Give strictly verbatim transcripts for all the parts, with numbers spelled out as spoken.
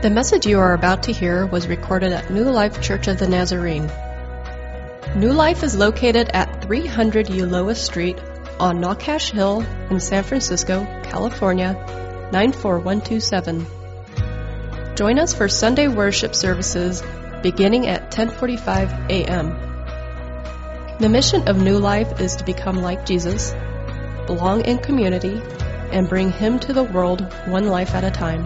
The message you are about to hear was recorded at New Life Church of the Nazarene. New Life is located at three hundred Ulloa Street on Nawcash Hill in San Francisco, California, nine four one two seven. Join us for Sunday worship services beginning at ten forty-five a.m. The mission of New Life is to become like Jesus, belong in community, and bring Him to the world one life at a time.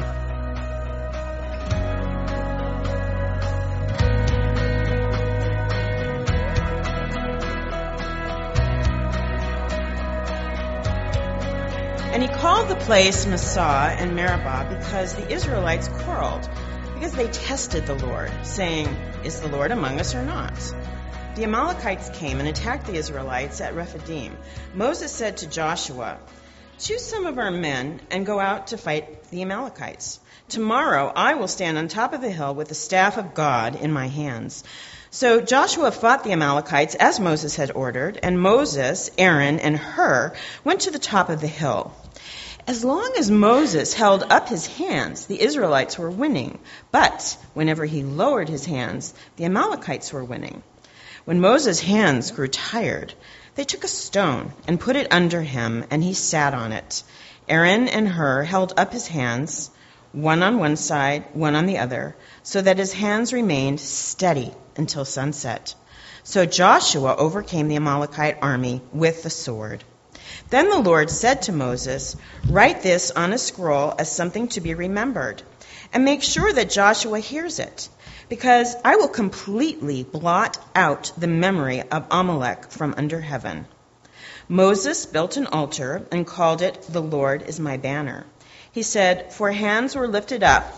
And he called the place Massah and Meribah because the Israelites quarreled, because they tested the Lord, saying, "Is the Lord among us or not?" The Amalekites came and attacked the Israelites at Rephidim. Moses said to Joshua, "Choose some of our men and go out to fight the Amalekites. Tomorrow I will stand on top of the hill with the staff of God in my hands." So Joshua fought the Amalekites as Moses had ordered, and Moses, Aaron, and Hur went to the top of the hill. As long as Moses held up his hands, the Israelites were winning. But whenever he lowered his hands, the Amalekites were winning. When Moses' hands grew tired, they took a stone and put it under him, and he sat on it. Aaron and Hur held up his hands, one on one side, one on the other, so that his hands remained steady until sunset. So Joshua overcame the Amalekite army with the sword. Then the Lord said to Moses, "Write this on a scroll as something to be remembered, and make sure that Joshua hears it, because I will completely blot out the memory of Amalek from under heaven." Moses built an altar and called it "The Lord is my banner." He said, "For hands were lifted up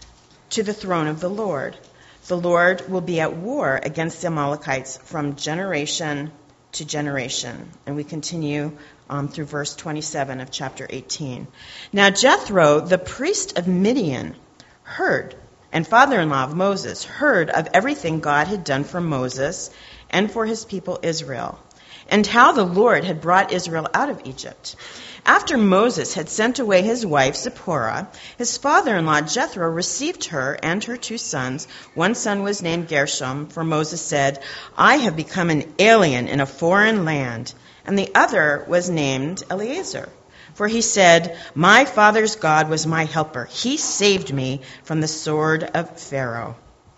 to the throne of the Lord. The Lord will be at war against the Amalekites from generation to generation." And we continue um, through verse twenty-seven of chapter eighteen. Now Jethro, the priest of Midian, heard, and father-in-law of Moses, heard of everything God had done for Moses and for his people Israel, and how the Lord had brought Israel out of Egypt. After Moses had sent away his wife Zipporah, his father-in-law Jethro received her and her two sons. One son was named Gershom, for Moses said, "I have become an alien in a foreign land." And the other was named Eleazar, for he said, "My father's God was my helper. He saved me from the sword of Pharaoh."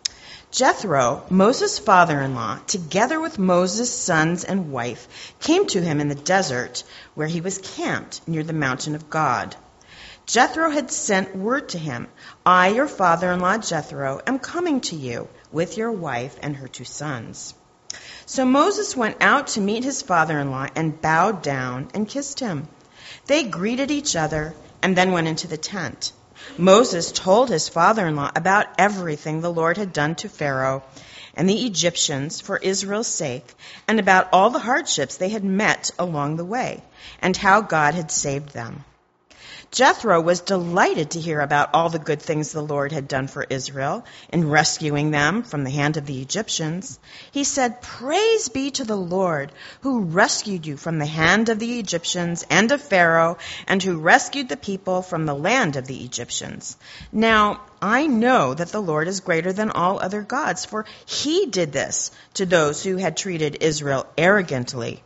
Jethro, Moses' father-in-law, together with Moses' sons and wife, came to him in the desert where he was camped near the mountain of God. Jethro had sent word to him, "I, your father-in-law Jethro, am coming to you with your wife and her two sons." So Moses went out to meet his father-in-law and bowed down and kissed him. They greeted each other and then went into the tent. Moses told his father-in-law about everything the Lord had done to Pharaoh and the Egyptians for Israel's sake, and about all the hardships they had met along the way, and how God had saved them. Jethro was delighted to hear about all the good things the Lord had done for Israel in rescuing them from the hand of the Egyptians. He said, "Praise be to the Lord, who rescued you from the hand of the Egyptians and of Pharaoh, and who rescued the people from the land of the Egyptians. Now, I know that the Lord is greater than all other gods, for he did this to those who had treated Israel arrogantly."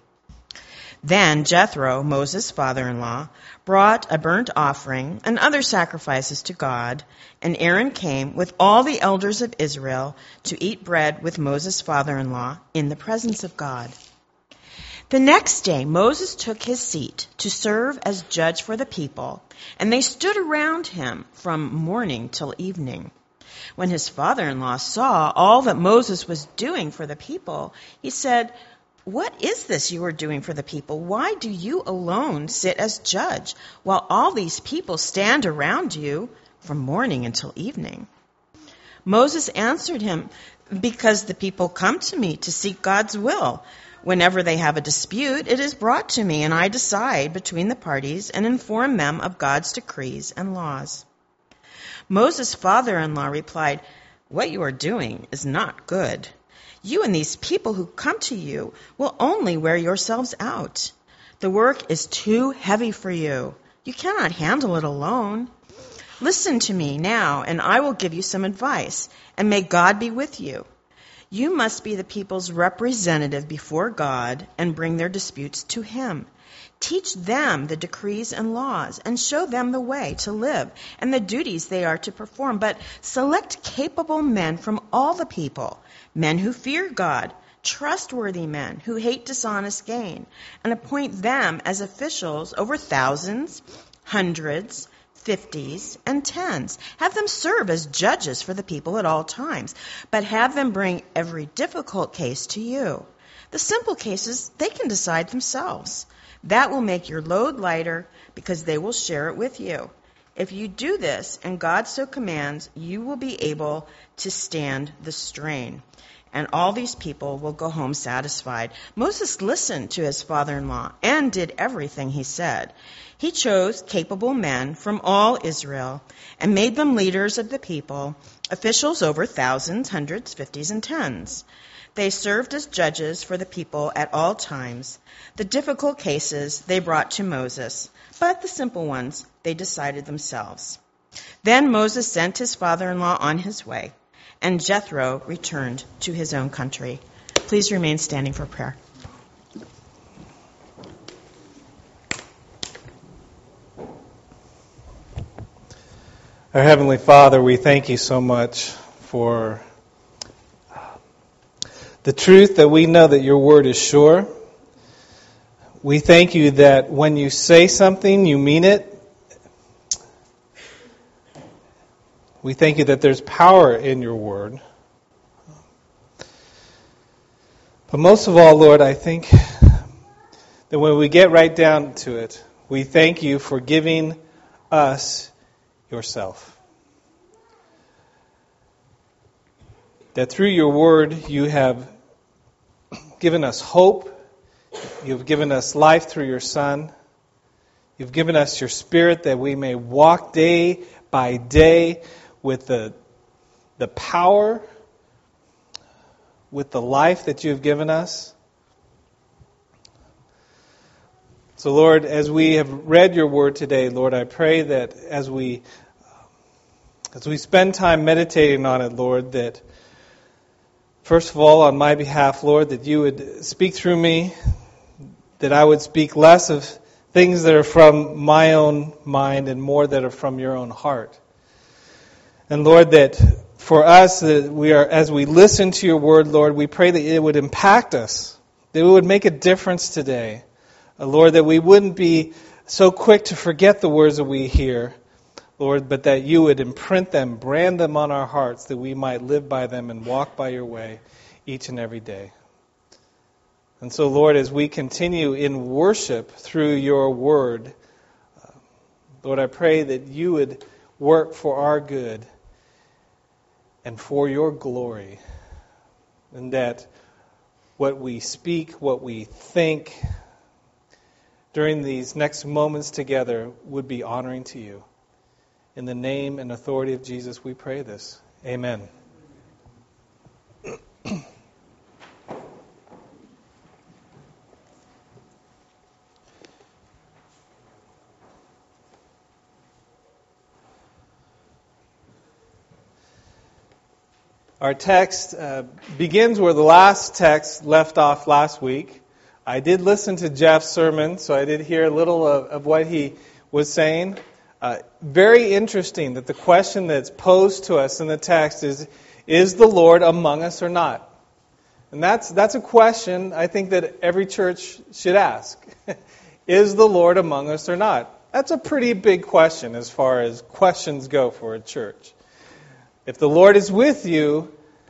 Then Jethro, Moses' father-in-law, brought a burnt offering and other sacrifices to God, and Aaron came with all the elders of Israel to eat bread with Moses' father-in-law in the presence of God. The next day Moses took his seat to serve as judge for the people, and they stood around him from morning till evening. When his father-in-law saw all that Moses was doing for the people, he said, "What is this you are doing for the people? Why do you alone sit as judge, while all these people stand around you from morning until evening?" Moses answered him, "Because the people come to me to seek God's will. Whenever they have a dispute, it is brought to me, and I decide between the parties and inform them of God's decrees and laws." Moses' father-in-law replied, "What you are doing is not good. You and these people who come to you will only wear yourselves out. The work is too heavy for you. You cannot handle it alone. Listen to me now, and I will give you some advice, and may God be with you. You must be the people's representative before God and bring their disputes to him. Teach them the decrees and laws, and show them the way to live and the duties they are to perform. But select capable men from all the people, men who fear God, trustworthy men who hate dishonest gain, and appoint them as officials over thousands, hundreds, fifties, and tens. Have them serve as judges for the people at all times, but have them bring every difficult case to you. The simple cases, they can decide themselves. That will make your load lighter because they will share it with you. If you do this, and God so commands, you will be able to stand the strain. And all these people will go home satisfied. Moses listened to his father-in-law and did everything he said. He chose capable men from all Israel and made them leaders of the people, officials over thousands, hundreds, fifties, and tens. They served as judges for the people at all times. The difficult cases they brought to Moses, but the simple ones they decided themselves. Then Moses sent his father-in-law on his way, and Jethro returned to his own country. Please remain standing for prayer. Our Heavenly Father, we thank you so much for the truth that we know that your word is sure. We thank you that when you say something, you mean it. We thank you that there's power in your word. But most of all, Lord, I think that when we get right down to it, we thank you for giving us yourself. That through your word you have given us hope. You've given us life through your Son. You've given us your Spirit that we may walk day by day with the, the power, with the life that you've given us. So, Lord, as we have read your word today, Lord, I pray that as we as we spend time meditating on it, Lord, that first of all, on my behalf, Lord, that you would speak through me, that I would speak less of things that are from my own mind and more that are from your own heart. And Lord, that for us, that we are, as we listen to your word, Lord, we pray that it would impact us, that it would make a difference today. Uh, Lord, that we wouldn't be so quick to forget the words that we hear, Lord, but that you would imprint them, brand them on our hearts, that we might live by them and walk by your way each and every day. And so, Lord, as we continue in worship through your word, uh, Lord, I pray that you would work for our good and for your glory, and that what we speak, what we think during these next moments together would be honoring to you. In the name and authority of Jesus, we pray this. Amen. Our text uh, begins where the last text left off last week. I did listen to Jeff's sermon, so I did hear a little of, of what he was saying. Uh, very interesting that the question that's posed to us in the text is, is the Lord among us or not? And that's that's a question I think that every church should ask. Is the Lord among us or not? That's a pretty big question as far as questions go for a church. If the Lord is with you,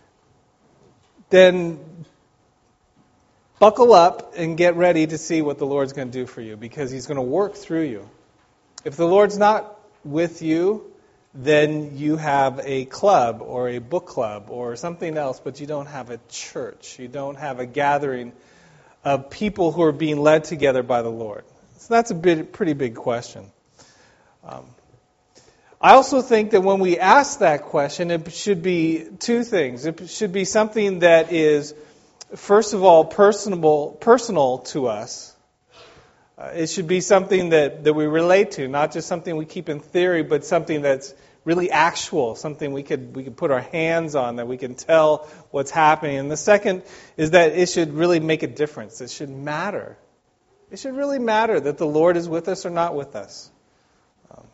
then buckle up and get ready to see what the Lord's going to do for you, because He's going to work through you. If the Lord's not with you, then you have a club or a book club or something else, but you don't have a church. You don't have a gathering of people who are being led together by the Lord. So that's a bit, pretty big question. Um, I also think that when we ask that question, it should be two things. It should be something that is, first of all, personable, personal to us. Uh, it should be something that, that we relate to, not just something we keep in theory, but something that's really actual, something we could we could put our hands on, that we can tell what's happening. And the second is that it should really make a difference. It should matter. It should really matter that the Lord is with us or not with us. Um,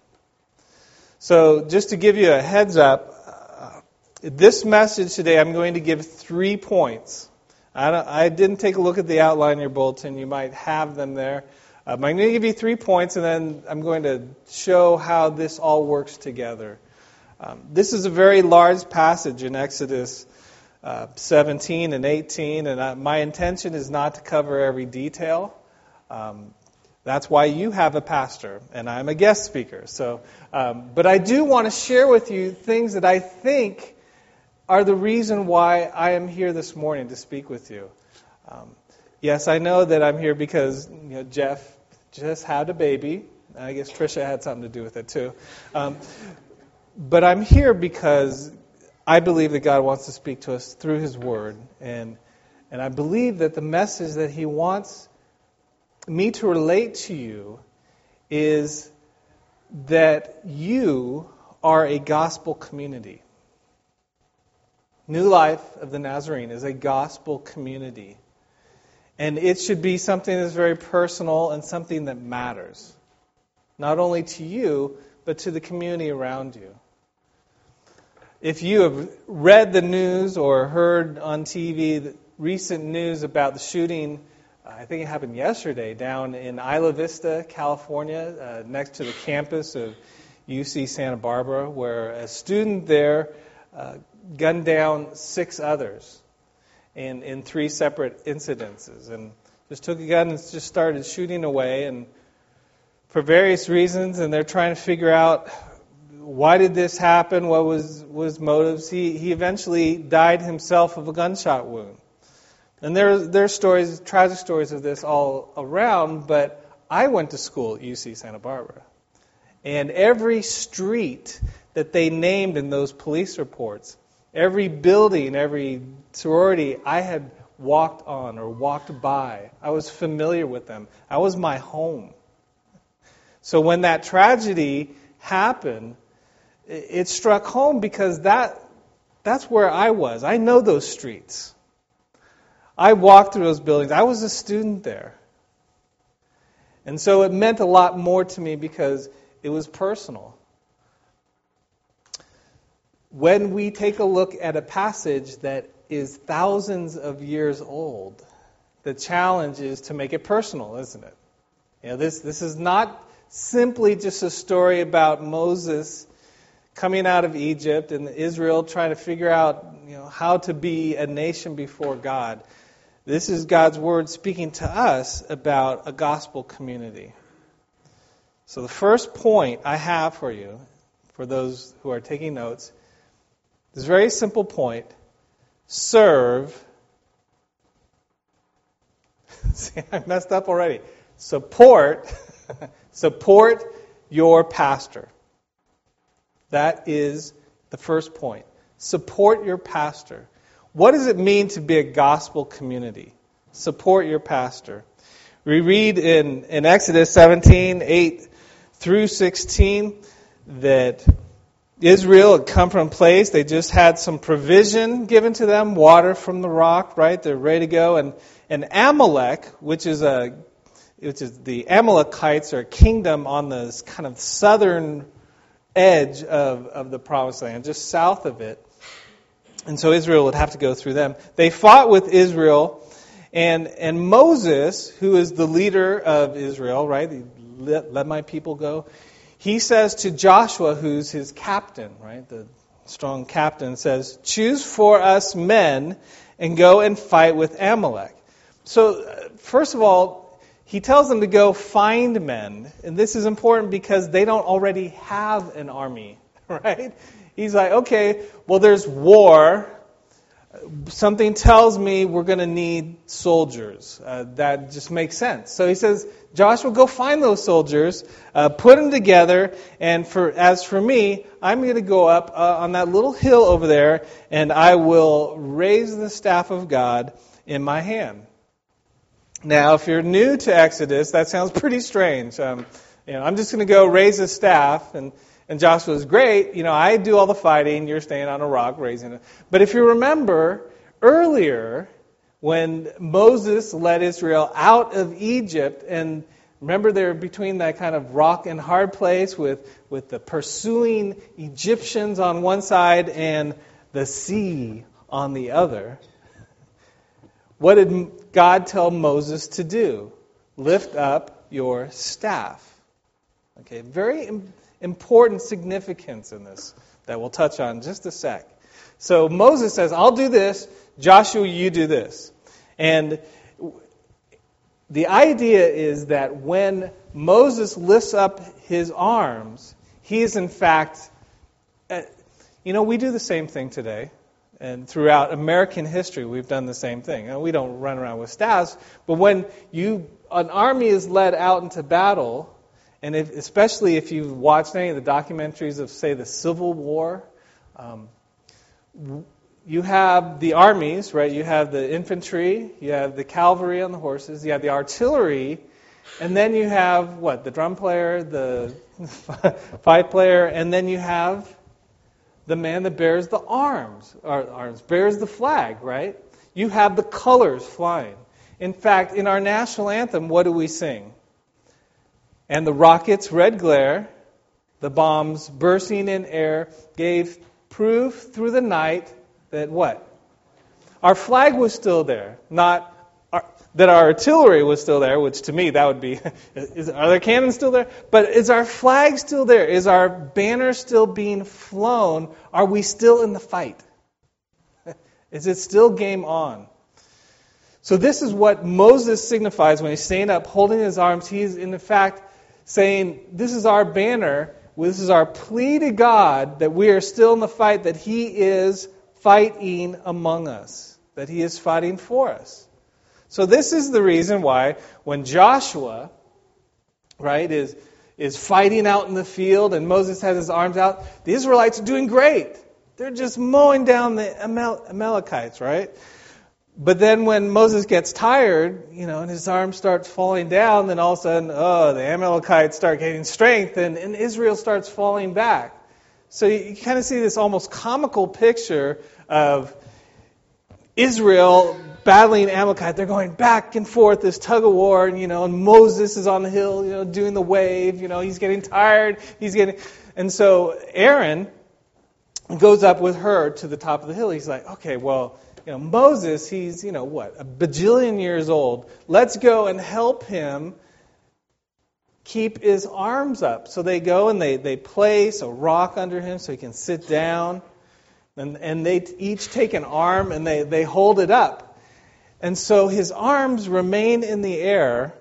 so just to give you a heads up, uh, this message today, I'm going to give three points. I, don't, I didn't take a look at the outline in your bulletin. You might have them there. Um, I'm going to give you three points, and then I'm going to show how this all works together. Um, this is a very large passage in Exodus uh, seventeen and eighteen, and I, my intention is not to cover every detail. Um, that's why you have a pastor, and I'm a guest speaker. So, um, but I do want to share with you things that I think are the reason why I am here this morning to speak with you. Um, Yes, I know that I'm here because you know Jeff just had a baby. I guess Tricia had something to do with it too. Um, but I'm here because I believe that God wants to speak to us through His Word, and and I believe that the message that He wants me to relate to you is that you are a gospel community. New Life of the Nazarene is a gospel community. And it should be something that's very personal and something that matters, not only to you, but to the community around you. If you have read the news or heard on T V the recent news about the shooting, I think it happened yesterday, down in Isla Vista, California, uh, next to the campus of U C Santa Barbara, where a student there uh, gunned down six others. In, in three separate incidences, and just took a gun and just started shooting away, and for various reasons, and they're trying to figure out why did this happen, what was was motives. He he eventually died himself of a gunshot wound, and there there are stories, tragic stories of this all around. But I went to school at U C Santa Barbara, and every street that they named in those police reports, every building, every sorority I had walked on or walked by, I was familiar with them. I was my home. So when that tragedy happened, it struck home because that that's where I was. I know those streets. I walked through those buildings. I was a student there. And so it meant a lot more to me because it was personal. When we take a look at a passage that is thousands of years old, the challenge is to make it personal, isn't it? You know, this this is not simply just a story about Moses coming out of Egypt and Israel trying to figure out, you know, how to be a nation before God. This is God's Word speaking to us about a gospel community. So the first point I have for you, for those who are taking notes, this very simple point: serve. See, I messed up already. Support, support your pastor. That is the first point. Support your pastor. What does it mean to be a gospel community? Support your pastor. We read in, in Exodus seventeen, eight through sixteen, that Israel had come from a place, they just had some provision given to them, water from the rock, right? They're ready to go. And, and Amalek, which is a, which is the Amalekites, are a kingdom on the kind of southern edge of, of the promised land, just south of it. And so Israel would have to go through them. They fought with Israel, and and Moses, who is the leader of Israel, right? Let, let my people go. He says to Joshua, who's his captain, right, the strong captain, says, choose for us men and go and fight with Amalek. So, first of all, he tells them to go find men. And this is important because they don't already have an army, right? He's like, okay, well, there's war. Something tells me we're going to need soldiers. Uh, that just makes sense. So he says, Joshua, go find those soldiers, uh, put them together, and for as for me, I'm going to go up uh, on that little hill over there, and I will raise the staff of God in my hand. Now, if you're new to Exodus, that sounds pretty strange. Um, you know, I'm just going to go raise a staff, and, and Joshua's great. You know, I do all the fighting. You're staying on a rock raising it. But if you remember earlier, when Moses led Israel out of Egypt, and remember they're between that kind of rock and hard place with, with the pursuing Egyptians on one side and the sea on the other. What did God tell Moses to do? Lift up your staff. Okay, very im- important significance in this that we'll touch on in just a sec. So Moses says, I'll do this. Joshua, you do this. And the idea is that when Moses lifts up his arms, he is in fact, uh, you know, we do the same thing today. And throughout American history, we've done the same thing. You know, we don't run around with staffs, but when you an army is led out into battle, and if, especially if you've watched any of the documentaries of, say, the Civil War, um, you have the armies, right? You have the infantry, you have the cavalry on the horses, you have the artillery, and then you have, what, the drum player, the fife player, and then you have the man that bears the arms, or arms, bears the flag, right? You have the colors flying. In fact, in our national anthem, what do we sing? And the rocket's red glare, the bombs bursting in air, gave proof through the night that what? Our flag was still there, not our, that our artillery was still there, which to me that would be, is, are there cannons still there? But is our flag still there? Is our banner still being flown? Are we still in the fight? Is it still game on? So this is what Moses signifies when he's standing up, holding his arms. He's in fact saying, this is our banner, this is our plea to God that we are still in the fight, that He is fighting among us, that He is fighting for us. So this is the reason why when Joshua, right, is, is fighting out in the field and Moses has his arms out, the Israelites are doing great. They're just mowing down the Amal- Amalekites, right? But then when Moses gets tired, you know, and his arms start falling down, then all of a sudden, oh, the Amalekites start gaining strength and, and Israel starts falling back. So you, you kind of see this almost comical picture of Israel battling Amalekite. They're going back and forth, this tug of war, and, you know, and Moses is on the hill, you know, doing the wave, you know, he's getting tired, he's getting, and so Aaron goes up with her to the top of the hill. He's like, okay, well, you know, Moses, he's, you know, what, a bajillion years old. Let's go and help him keep his arms up. So they go and they, they place a rock under him so he can sit down. And, and they each take an arm and they, they hold it up. And so his arms remain in the air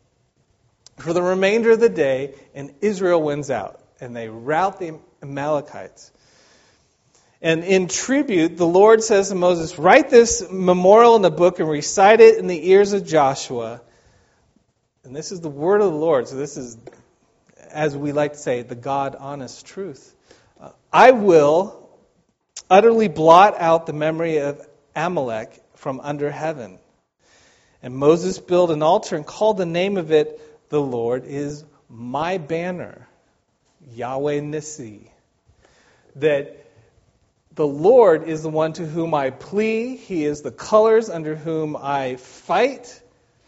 for the remainder of the day, and Israel wins out. And they rout the Amalekites. And in tribute, the Lord says to Moses, write this memorial in the book and recite it in the ears of Joshua. And this is the word of the Lord. So this is, as we like to say, the God-honest truth. Uh, I will utterly blot out the memory of Amalek from under heaven. And Moses built an altar and called the name of it, the Lord is my banner, Yahweh Nissi. That the Lord is the one to whom I plea. He is the colors under whom I fight.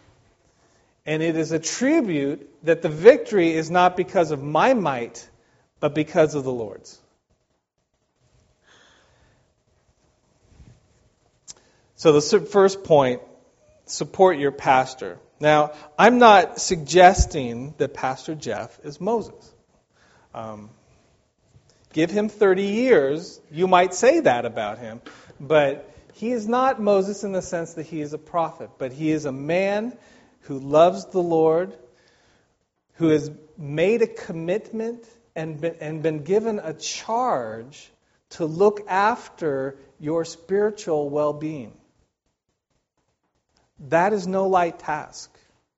And it is a tribute that the victory is not because of my might, but because of the Lord's. So the first point, support your pastor. Now, I'm not suggesting that Pastor Jeff is Moses. Um, give him thirty years, you might say that about him. But he is not Moses in the sense that he is a prophet. But he is a man who loves the Lord, who has made a commitment and been, and been given a charge to look after your spiritual well-being. That is no light task.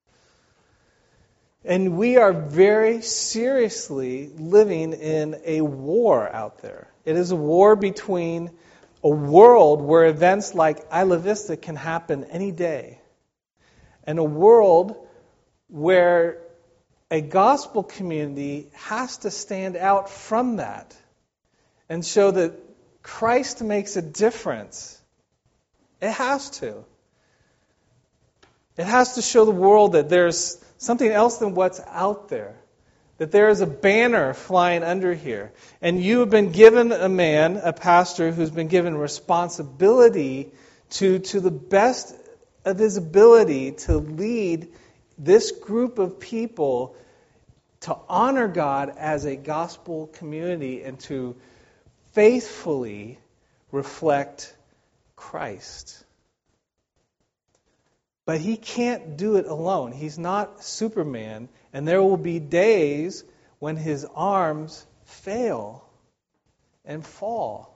And we are very seriously living in a war out there. It is a war between a world where events like Isla Vista can happen any day, and a world where a gospel community has to stand out from that and show that Christ makes a difference. It has to. It has to show the world that there's something else than what's out there. That there is a banner flying under here. And you have been given a man, a pastor, who's been given responsibility to, to the best of his ability to lead this group of people to honor God as a gospel community and to faithfully reflect Christ. But he can't do it alone. He's not Superman, and there will be days when his arms fail and fall.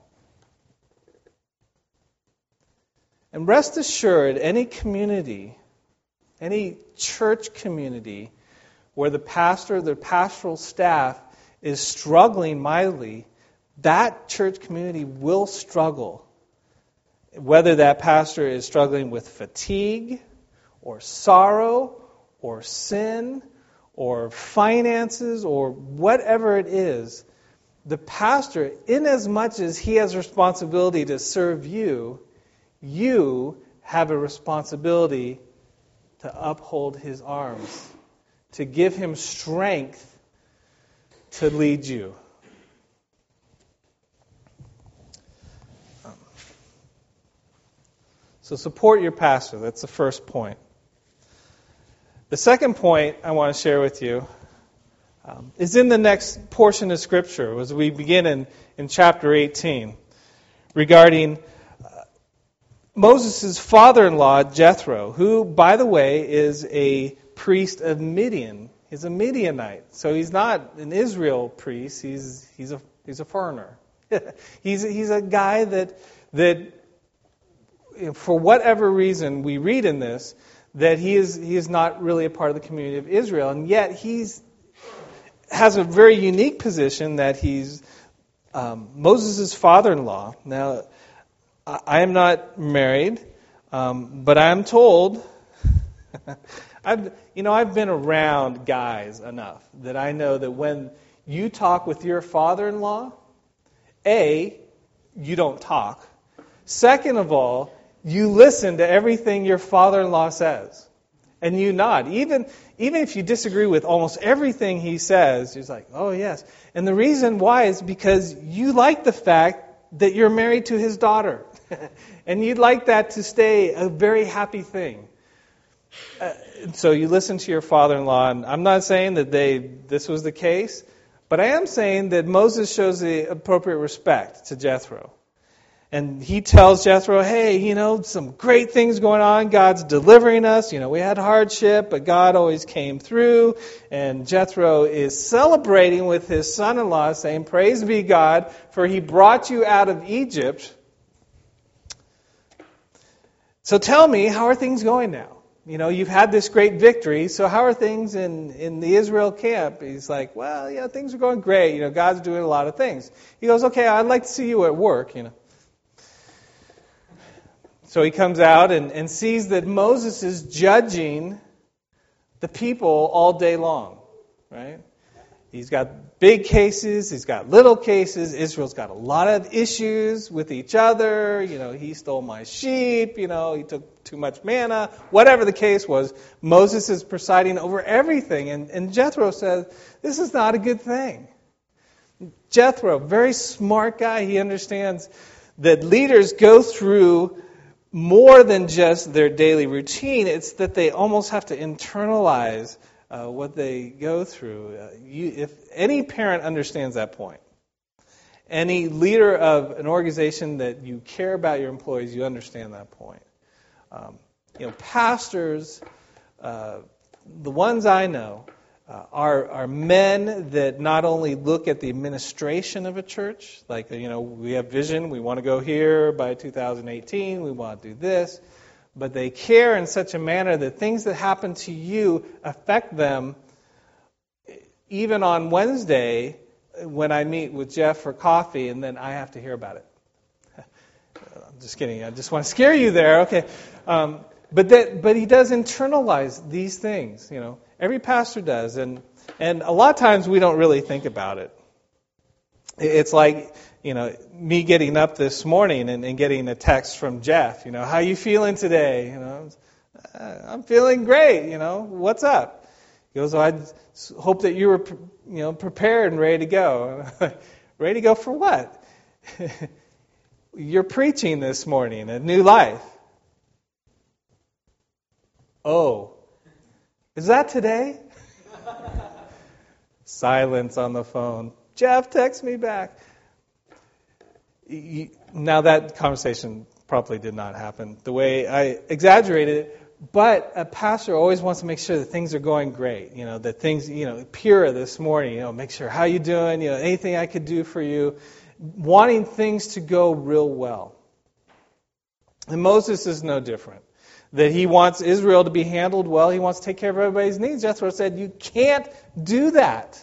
And rest assured, any community, any church community where the pastor, the pastoral staff is struggling mightily, that church community will struggle. Whether that pastor is struggling with fatigue, or sorrow, or sin, or finances, or whatever it is, the pastor, inasmuch as he has responsibility to serve you, you have a responsibility to uphold his arms, to give him strength to lead you. So support your pastor. That's the first point. The second point I want to share with you um, is in the next portion of Scripture as we begin in, in chapter eighteen regarding uh, Moses' father-in-law, Jethro, who, by the way, is a priest of Midian. He's a Midianite. So he's not an Israel priest. He's he's a he's a foreigner. he's he's a guy that that for whatever reason we read in this that he is he is not really a part of the community of Israel, and yet he's has a very unique position that he's um, Moses' father-in-law. Now, I, I am not married, um, but I am told. I've you know I've been around guys enough that I know that when you talk with your father-in-law, A, you don't talk. Second of all, you listen to everything your father-in-law says. And you nod. Even, even if you disagree with almost everything he says, you're like, oh yes. And the reason why is because you like the fact that you're married to his daughter. And you'd like that to stay a very happy thing. Uh, so you listen to your father-in-law, and I'm not saying that they this was the case, but I am saying that Moses shows the appropriate respect to Jethro. And he tells Jethro, hey, you know, some great things going on. God's delivering us. You know, we had hardship, but God always came through. And Jethro is celebrating with his son-in-law, saying, praise be God, for he brought you out of Egypt. So tell me, how are things going now? You know, you've had this great victory, so how are things in, in the Israel camp? He's like, well, yeah, things are going great. You know, God's doing a lot of things. He goes, okay, I'd like to see you at work, you know. So he comes out and, and sees that Moses is judging the people all day long, right? He's got big cases, he's got little cases. Israel's got a lot of issues with each other. You know, he stole my sheep, you know, he took too much manna. Whatever the case was, Moses is presiding over everything. And, and Jethro says, this is not a good thing. Jethro, very smart guy, he understands that leaders go through more than just their daily routine. It's that they almost have to internalize uh, what they go through. Uh, you, if any parent understands that point, any leader of an organization that you care about your employees, you understand that point. Um, you know, pastors, uh, the ones I know, Uh, are, are men that not only look at the administration of a church, like, you know, we have vision, we want to go here by two thousand eighteen, we want to do this, but they care in such a manner that things that happen to you affect them. Even on Wednesday, when I meet with Jeff for coffee, and then I have to hear about it. I'm just kidding, I just want to scare you there, okay. Um, but that, but he does internalize these things. You know, every pastor does, and and a lot of times we don't really think about it. It's like, you know, me getting up this morning and, and getting a text from Jeff. You know, how you feeling today? You know, I'm feeling great. You know, what's up? He goes, oh, I hope that you were, you know, prepared and ready to go. Ready to go for what? You're preaching this morning, a new life. Oh, is that today? Silence on the phone. Jeff, text me back. Now that conversation probably did not happen the way I exaggerated it, but a pastor always wants to make sure that things are going great. You know, that things, you know, Pura this morning, you know, make sure, how you doing? You know, anything I could do for you? Wanting things to go real well. And Moses is no different. That he wants Israel to be handled well. He wants to take care of everybody's needs. Jethro said, you can't do that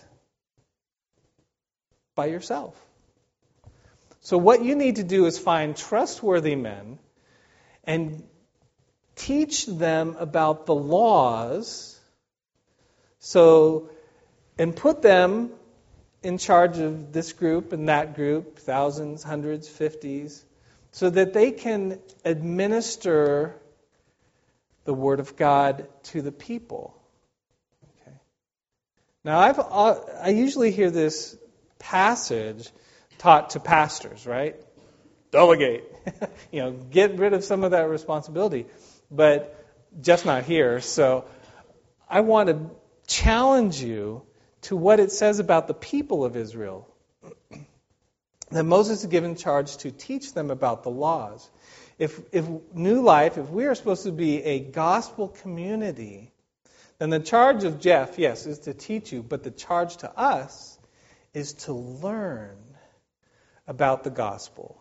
by yourself. So what you need to do is find trustworthy men and teach them about the laws, so and put them in charge of this group and that group, thousands, hundreds, fifties, so that they can administer the Word of God to the people. Okay. Now, I've I usually hear this passage taught to pastors, right? Delegate. You know, get rid of some of that responsibility. But just not here. So I want to challenge you to what it says about the people of Israel. That Moses is given charge to teach them about the laws. If, if New Life, if we are supposed to be a gospel community, then the charge of Jeff, yes, is to teach you, but the charge to us is to learn about the gospel.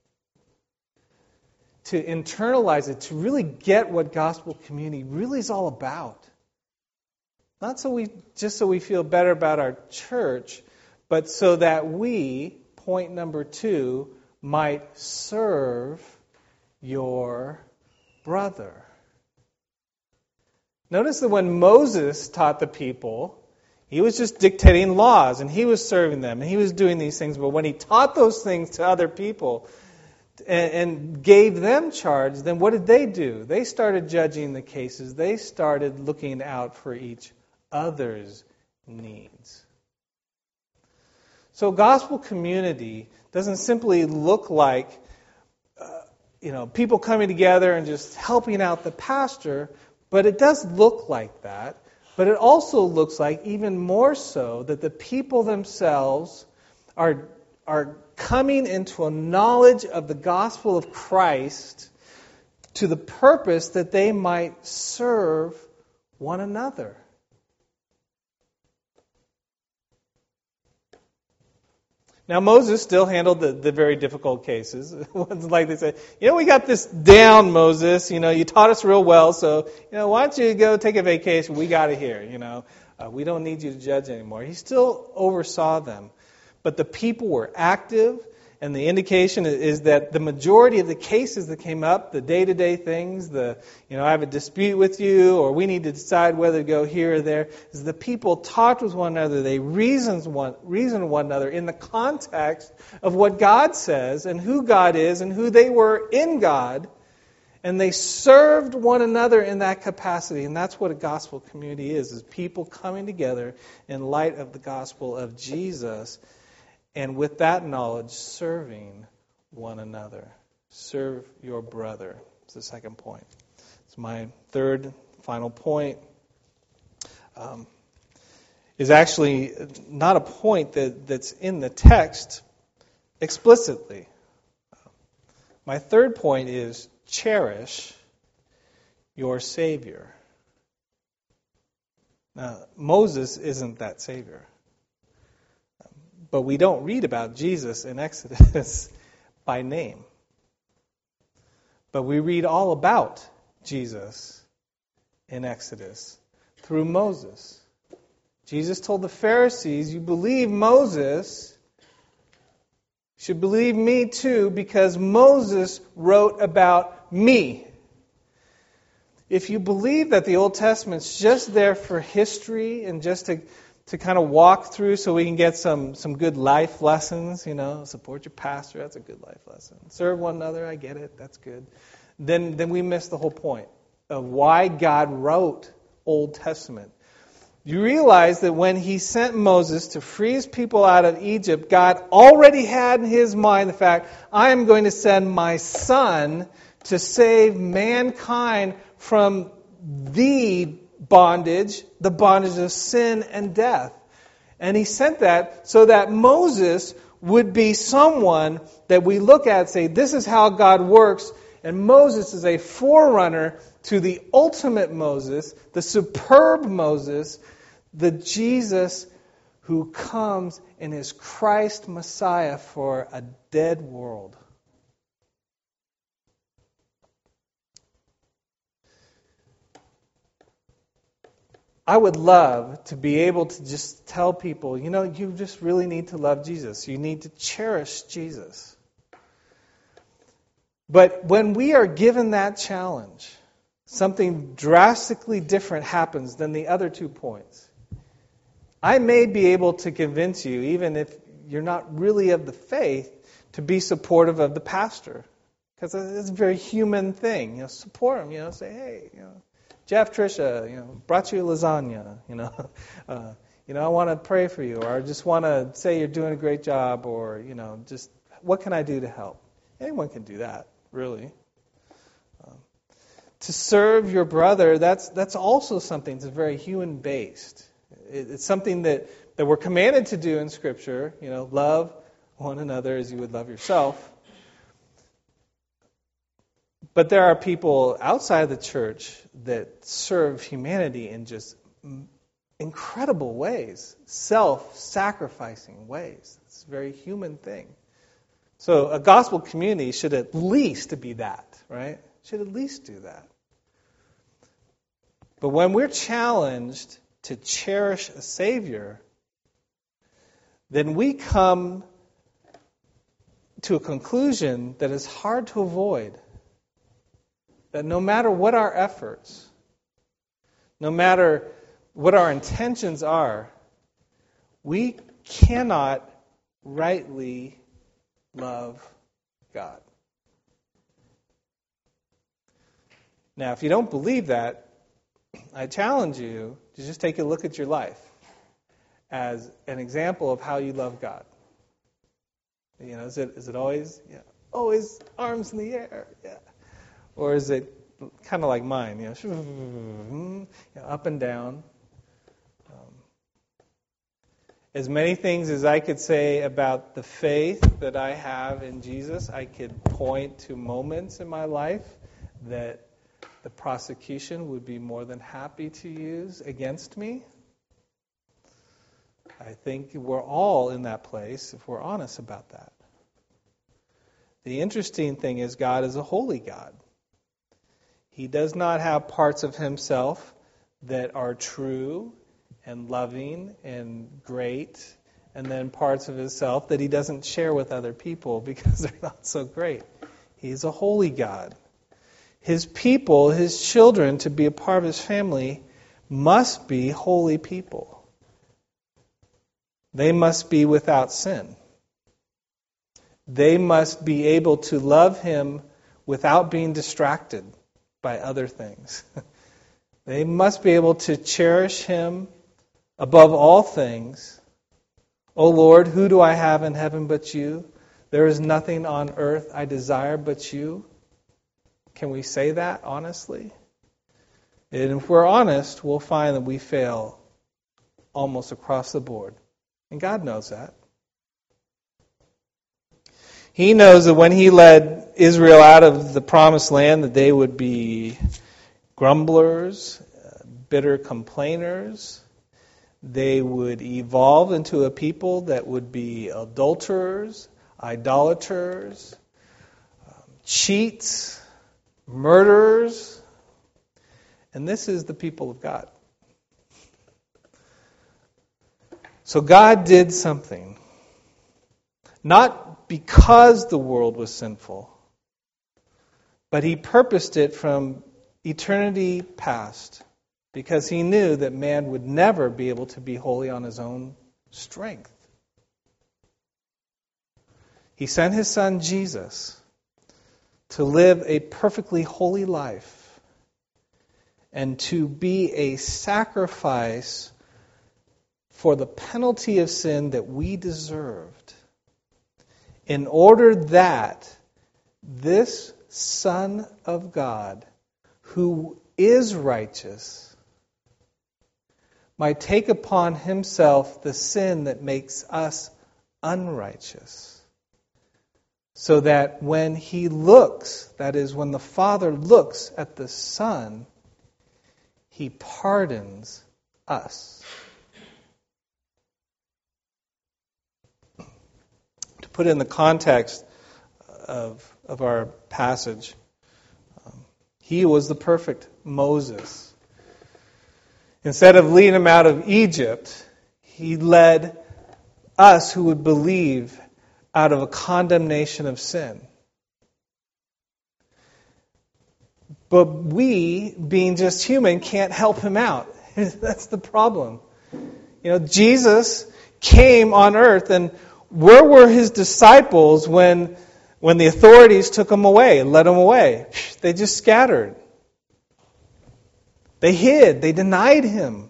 To internalize it, to really get what gospel community really is all about. Not so we just so we feel better about our church, but so that we, point number two, might serve your brother. Notice that when Moses taught the people, he was just dictating laws and he was serving them and he was doing these things. But when he taught those things to other people and, and gave them charge, then what did they do? They started judging the cases. They started looking out for each other's needs. So gospel community doesn't simply look like uh, you know, people coming together and just helping out the pastor, but it does look like that. But it also looks like, even more so, that the people themselves are, are coming into a knowledge of the gospel of Christ to the purpose that they might serve one another. Now, Moses still handled the, the very difficult cases. It wasn't like they said, you know, we got this down, Moses. You know, you taught us real well, so, you know, why don't you go take a vacation? We got it here, you know. Uh, we don't need you to judge anymore. He still oversaw them. But the people were active, and the indication is that the majority of the cases that came up, the day-to-day things, the, you know, I have a dispute with you, or we need to decide whether to go here or there, is the people talked with one another. They reasoned one, reasoned one another in the context of what God says and who God is and who they were in God. And they served one another in that capacity. And that's what a gospel community is, is people coming together in light of the gospel of Jesus. And with that knowledge, serving one another. Serve your brother. It's the second point. It's my third, final point. Um, is actually not a point that, that's in the text explicitly. My third point is cherish your Savior. Now, Moses isn't that Savior. But we don't read about Jesus in Exodus by name. But we read all about Jesus in Exodus through Moses. Jesus told the Pharisees, you believe Moses, you should believe me too, because Moses wrote about me. if you believe that the Old Testament's just there for history and just to to kind of walk through so we can get some, some good life lessons, you know, support your pastor, that's a good life lesson. Serve one another, I get it, that's good. Then, then we miss the whole point of why God wrote Old Testament. You realize that when he sent Moses to free his people out of Egypt, God already had in his mind the fact, I am going to send my son to save mankind from the bondage, the bondage of sin and death. And he sent that so that Moses would be someone that we look at and say, this is how God works. And Moses is a forerunner to the ultimate Moses, the superb Moses, the Jesus who comes and is Christ Messiah for a dead world. I would love to be able to just tell people, you know, you just really need to love Jesus. You need to cherish Jesus. But when we are given that challenge, something drastically different happens than the other two points. I may be able to convince you, even if you're not really of the faith, to be supportive of the pastor. Because it's a very human thing. You know, support him, you know, say, hey, you know, Jeff, Tricia, you know, brought you lasagna, you know. Uh, you know, I want to pray for you, or I just want to say you're doing a great job, or, you know, just what can I do to help? Anyone can do that, really. Um, to serve your brother, that's that's also something that's very human-based. It, it's something that, that we're commanded to do in Scripture, you know, love one another as you would love yourself. But there are people outside of the church that serve humanity in just incredible ways, self-sacrificing ways. It's a very human thing. So a gospel community should at least be that, right? Should at least do that. But when we're challenged to cherish a Savior, then we come to a conclusion that is hard to avoid. That no matter what our efforts, no matter what our intentions are, we cannot rightly love God. Now, if you don't believe that, I challenge you to just take a look at your life as an example of how you love God. You know, is it is it always yeah, always arms in the air? Yeah. Or is it kind of like mine, you know, you know up and down? Um, as many things as I could say about the faith that I have in Jesus, I could point to moments in my life that the prosecution would be more than happy to use against me. I think we're all in that place if we're honest about that. The interesting thing is God is a holy God. He does not have parts of himself that are true and loving and great, and then parts of himself that he doesn't share with other people because they're not so great. He's a holy God. His people, his children, to be a part of his family, must be holy people. They must be without sin. They must be able to love him without being distracted by other things. They must be able to cherish him above all things. O Lord, who do I have in heaven but you? There is nothing on earth I desire but you. Can we say that honestly? And if we're honest, we'll find that we fail almost across the board. And God knows that. He knows that when he led Israel out of the promised land, that they would be grumblers, bitter complainers. They would evolve into a people that would be adulterers, idolaters, cheats, murderers. And this is the people of God. So God did something. Not because the world was sinful, but he purposed it from eternity past, because he knew that man would never be able to be holy on his own strength. He sent his son Jesus to live a perfectly holy life and to be a sacrifice for the penalty of sin that we deserved, in order that this Son of God, who is righteous, might take upon himself the sin that makes us unrighteous, so that when he looks, that is, when the Father looks at the Son, he pardons us. To put it in the context of, of our passage, um, he was the perfect Moses. Instead of leading him out of Egypt, he led us who would believe out of a condemnation of sin. But we, being just human, can't help him out. That's the problem. You know, Jesus came on earth, and where were his disciples when, when the authorities took him away and led him away? They just scattered. They hid. They denied him.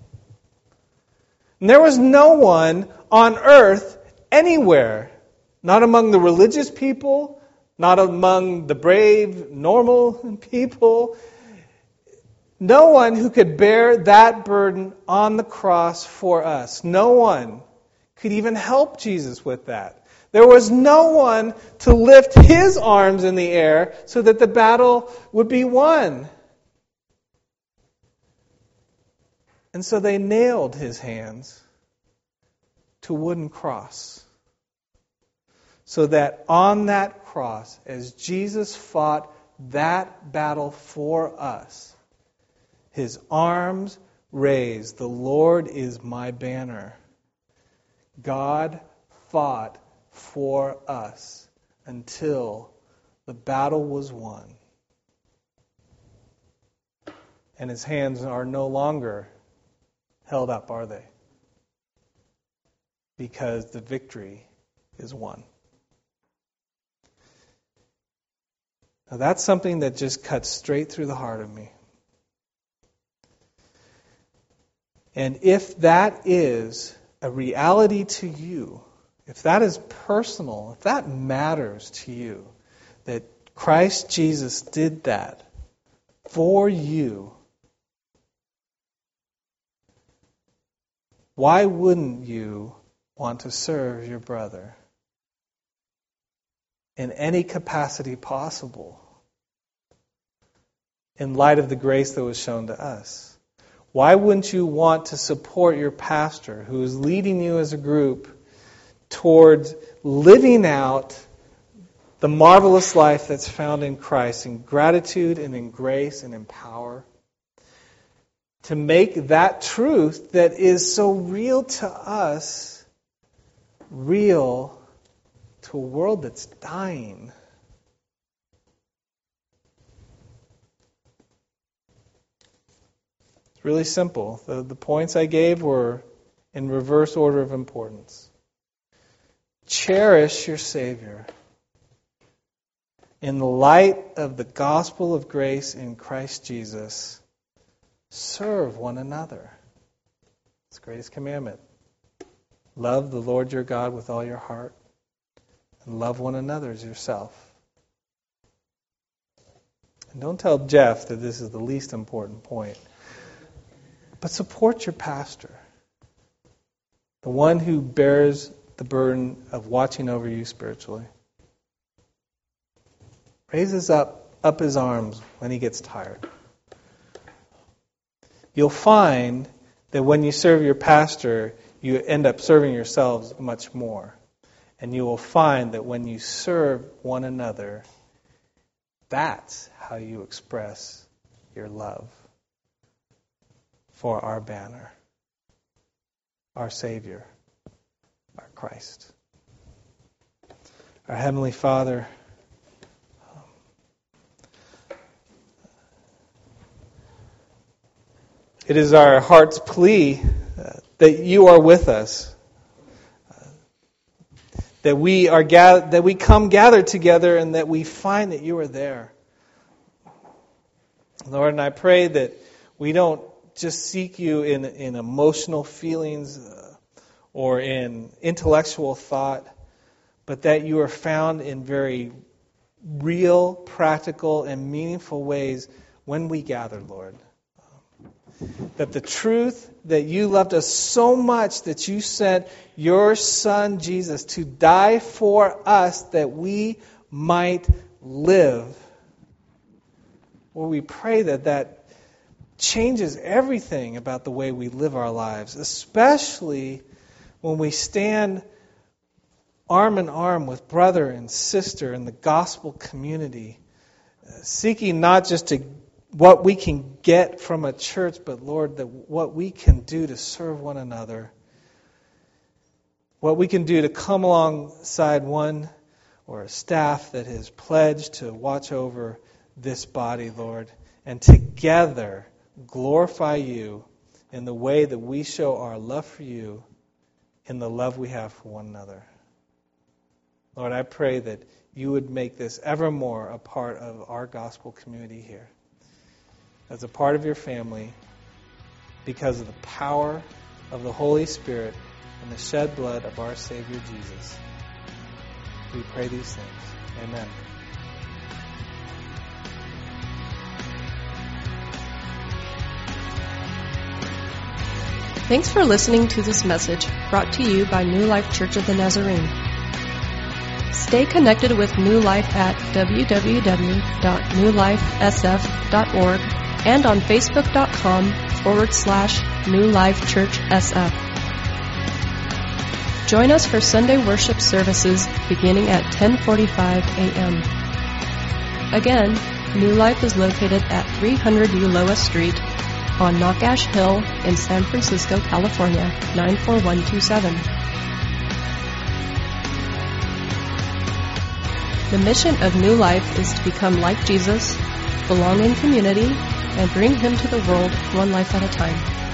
And there was no one on earth anywhere, not among the religious people, not among the brave, normal people, no one who could bear that burden on the cross for us. No one could even help Jesus with that. There was no one to lift his arms in the air so that the battle would be won. And so they nailed his hands to a wooden cross, so that on that cross, as Jesus fought that battle for us, his arms raised, "The Lord is my banner." God fought for us until the battle was won. And his hands are no longer held up, are they? Because the victory is won. Now that's something that just cuts straight through the heart of me. And if that is a reality to you, if that is personal, if that matters to you, that Christ Jesus did that for you, why wouldn't you want to serve your brother in any capacity possible in light of the grace that was shown to us? Why wouldn't you want to support your pastor who is leading you as a group towards living out the marvelous life that's found in Christ, in gratitude and in grace and in power, to make that truth that is so real to us real to a world that's dying? It's really simple. The, the points I gave were in reverse order of importance. Cherish your Savior. In the light of the gospel of grace in Christ Jesus, serve one another. It's the greatest commandment. Love the Lord your God with all your heart, and love one another as yourself. And don't tell Jeff that this is the least important point. But support your pastor, the one who bears the burden of watching over you spiritually. Raises up, up his arms when he gets tired. You'll find that when you serve your pastor, you end up serving yourselves much more. And you will find that when you serve one another, that's how you express your love for our banner, our Savior, our Christ. Our Heavenly Father, It is our heart's plea uh, that you are with us, uh, that we are gather- that we come gathered together and that we find that you are there. Lord, and I pray that we don't just seek you in, in emotional feelings uh, or in intellectual thought, but that you are found in very real, practical, and meaningful ways when we gather, Lord. That the truth that you loved us so much that you sent your Son Jesus to die for us that we might live. Lord, we pray that that changes everything about the way we live our lives, especially when we stand arm in arm with brother and sister in the gospel community, seeking not just to what we can get from a church, but Lord, that what we can do to serve one another, what we can do to come alongside one or a staff that has pledged to watch over this body, Lord, and together glorify you in the way that we show our love for you in the love we have for one another. Lord, I pray that you would make this evermore a part of our gospel community here, as a part of your family, because of the power of the Holy Spirit and the shed blood of our Savior Jesus. We pray these things. Amen. Thanks for listening to this message brought to you by New Life Church of the Nazarene. Stay connected with New Life at w w w dot new life s f dot org and on facebook.com forward slash New Life Church S F. Join us for Sunday worship services beginning at ten forty-five a.m. Again, New Life is located at three hundred Ulloa Street on Knockash Hill in San Francisco, California, nine four one two seven. The mission of New Life is to become like Jesus, belong in community, and bring Him to the world one life at a time.